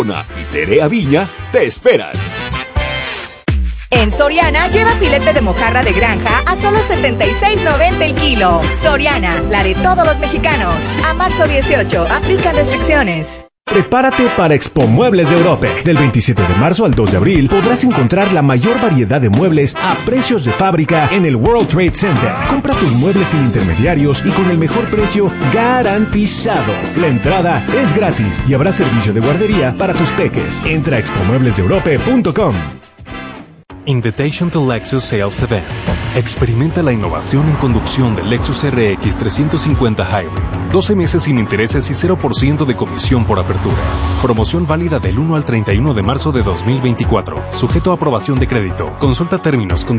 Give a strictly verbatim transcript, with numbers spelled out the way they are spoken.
y Tere Aviña te esperan. En Soriana, lleva filete de mojarra de granja a solo setenta y seis noventa el kilo. Soriana, la de todos los mexicanos. A marzo dieciocho, aplican restricciones. Prepárate para Expo Muebles de Europa. Del veintisiete de marzo al dos de abril podrás encontrar la mayor variedad de muebles a precios de fábrica en el World Trade Center. Compra tus muebles sin intermediarios y con el mejor precio garantizado. La entrada es gratis y habrá servicio de guardería para tus peques. Entra a expo muebles de europa punto com. Invitation to Lexus Sales Event. Experimenta la innovación en conducción del Lexus R X trescientos cincuenta Hybrid. doce meses sin intereses y cero por ciento de comisión por apertura. Promoción válida del uno al treinta y uno de marzo de dos mil veinticuatro. Sujeto a aprobación de crédito. Consulta términos, condiciones